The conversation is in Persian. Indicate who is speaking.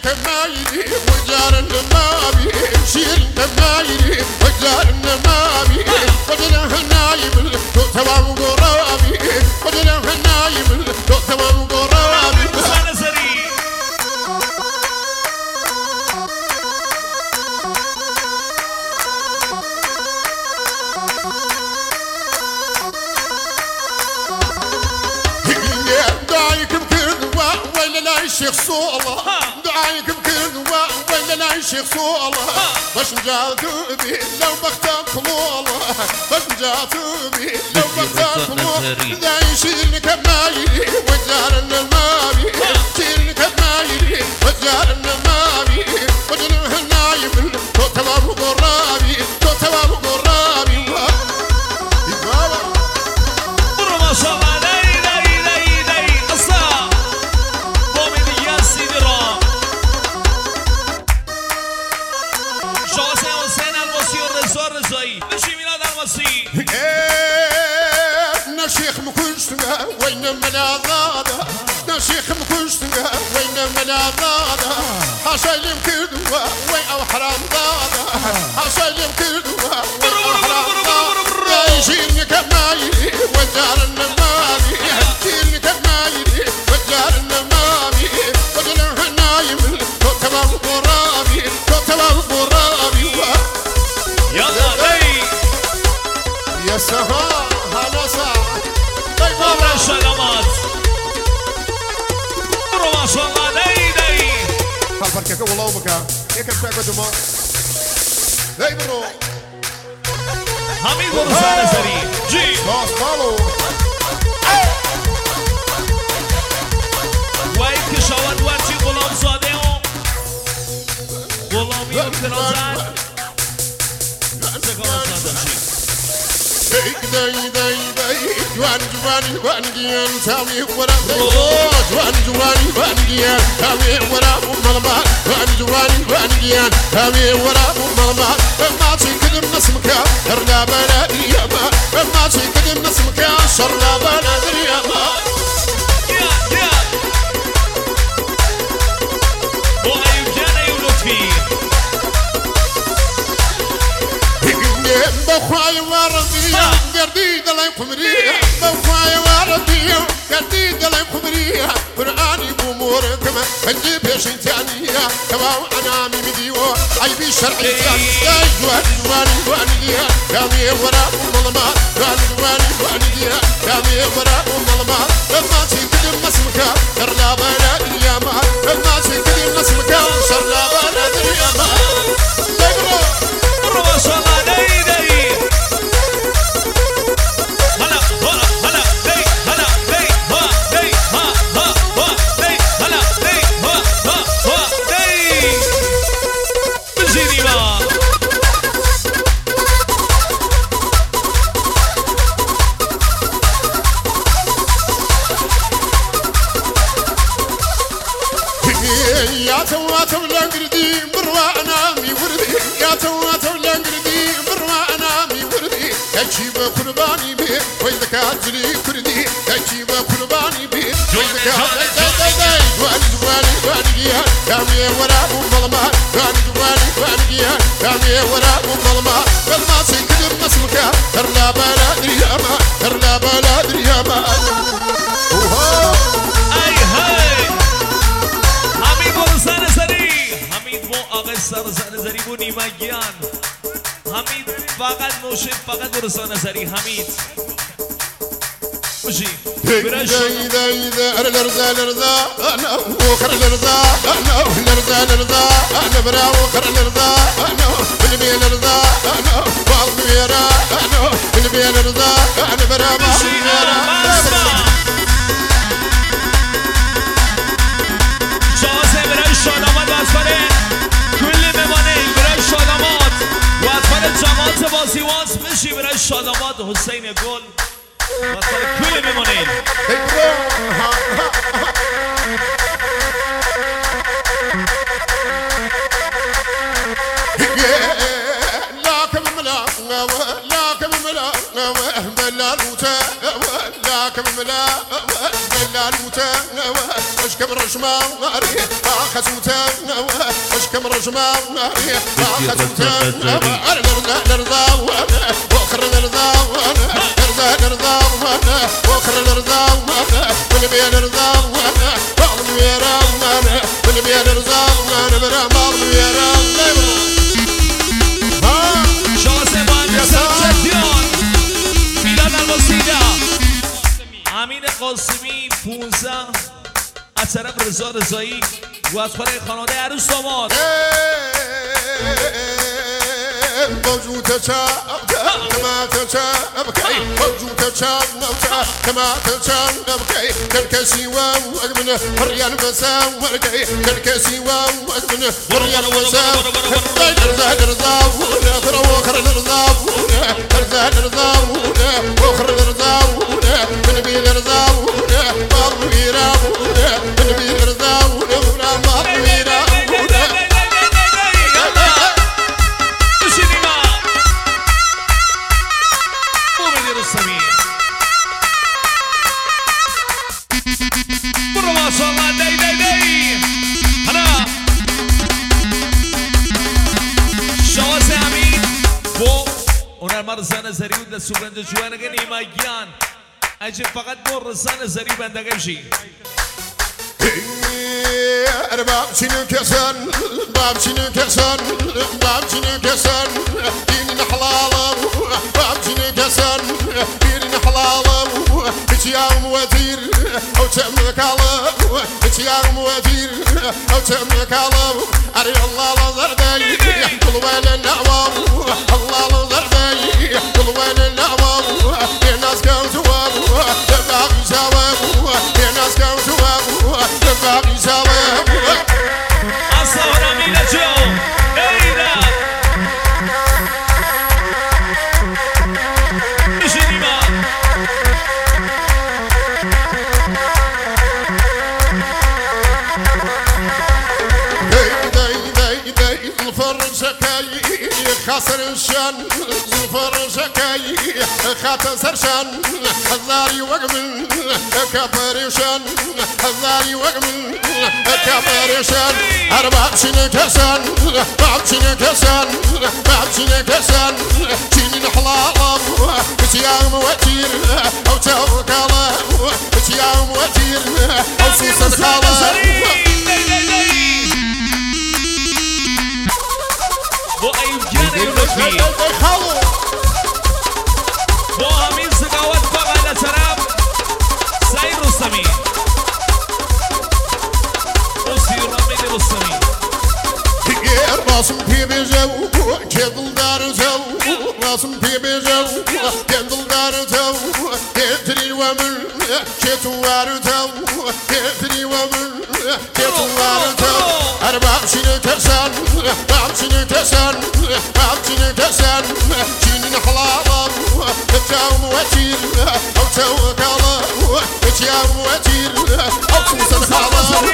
Speaker 1: كمايلي وجار النمامي شيل كمايلي وجار النمامي وجنا هنايم تمام قرابي وجنا هنايم تمام قرابي الشيخ صولة دعايك بكذبة ولا لا الشيخ صولة باش نجات بي لو بختك طلولة باش نجات بي لو بختك طلولة ذا يشيل كمايلي وجار النمامي يشيل كمايلي وجار النمامي وجنه النايم تمام قرابي تمام قرابي
Speaker 2: ما شاء الله
Speaker 1: نشيخ مكوشتنا وين ملاذادا نشيخ مكوشتنا وين ملاذادا حشايم كدوا وين او حرام ضادا حشايم كدوا وين او حرام ضادا يجيني كمايلي وجار النمامي يجيني كمايلي وجار النمامي وجنه النايم تمام قرابي تمام قرابي
Speaker 2: يلا لي
Speaker 1: يا سهام هلا ساعة
Speaker 2: طبعا السلامات ما شاء الله لي
Speaker 1: خلفك والله بكا هيك بتاع قدما لي برو
Speaker 2: حميد ورسالة سريع جي
Speaker 1: خلاص مالو
Speaker 2: ويك شواد ورشي غلام صادق غلام يوكرازان
Speaker 1: داي داي داي جوان ديان سامي ورا جوان ديان سامي ورا ملما جوان ديان سامي ورا ملما ما تكدم نسمك شرنا بلا دريما ما تكدم نسمك شرنا بلا دريما
Speaker 2: يا وأيوب جانا ولطفي
Speaker 1: بخواي وردي قردي دلي قمري بخواي وردي قردي دلي قمري قرآني بأموركم هنجي بيشن تانية كما أنا مديو عيبي شرعي تانية جواني ديها كامي وراء ملما جواني ديها كامي وراء ملما ما تكدم نسمك شرنا بلا دريما ما تكدم نسمك شرنا بلا دريما
Speaker 2: ما شاء الله
Speaker 1: يا تواتو لانقردي بروا انامي وردي يا تواتو لانقردي بروا انامي وردي اجيب قرباني بي وين ذكاتلي كردي اجيب قرباني بي وين ذكاتلي جواني كامي ورا مظلمة جواني كامي ورا مظلمة بالما سيكدر نسمك ترلا بلا دريما ترلا بلا دريما
Speaker 2: رسانة زري بوني ماجيان حميد فقط موشد فقط رسانة زري حميد وجي
Speaker 1: إذا الرزا أنا وخر الرزا أنا برا وخر الرزا أنا بالبي الرزا أنا بالبيرا أنا بالبي الرزا أنا برا
Speaker 2: جاسم برای شادامات واسفره کلی بمانه برای شادامات واسفره جماعت بازیواز بشی برای شادامات حسین گل واسفره کلی بمانه
Speaker 1: لاكم ملا حلال متنوى اشكم رجماري باخذ متنوى اشكم رجماري باخذ متنوى نرضى وخر نرضى نرضى وخر نرضى من بين نرضى بعض ويرام من بين نرضى نبرا بعض ويرام
Speaker 2: امین قاسمی 15 از طرف رضا رضایی و از برای خانواده عروس داماد
Speaker 1: موجود كما تشابكي موجود كما تشابكي كالكسي وأجمن الريال مسام ورقي كالكسي وأجمن الريال مسام رضا وخر رضا وخر رضا من بين رضا ما بيرا من بين رضا ما بيرا
Speaker 2: زن زری و دستورنده جوانگه نیمایگیان اجه فقط بر زن زری بندگه بشی
Speaker 1: بابشنو كسن بابشنو كسن بابشنو كسن دين حلال بابشنو كسن دين حلال بتيام وزير او تملك الله بتيام وزير او تملك الله اري الله زردي كل وين النعوام الله زردي كل وين النعوام الناس كانوا تواب تبع جواب الناس كانوا تواب تبع جواب
Speaker 2: اصلا مين جو نيدا شنيما
Speaker 1: داي الفرن شكاي خاسر الشان الفرن شكاي خاطر سرشان الزاري وقمن كبر شان الزاري وقمن كبر شان أربع سنين كسان بعد سنين كسان بعد سنين كسان سنين حلال بتيام وتير أو توكل بتيام وتير أو سوسن خلاص
Speaker 2: با ایوگیان ایونوکی با همین زقاوت فقط لطرف سعید رستمی رسی رامین رستمی
Speaker 1: راسم پی بیجو کندل دار جو راسم پی بیجو کندل دار جو کتری و من کتو وار جو کتری و من کتو وار جو اربع سنين كسان بعد سنين كسان بعد سنين كسان سنين حلال تجاوم وتير او توكل تجاوم وتير او سوسن خلاص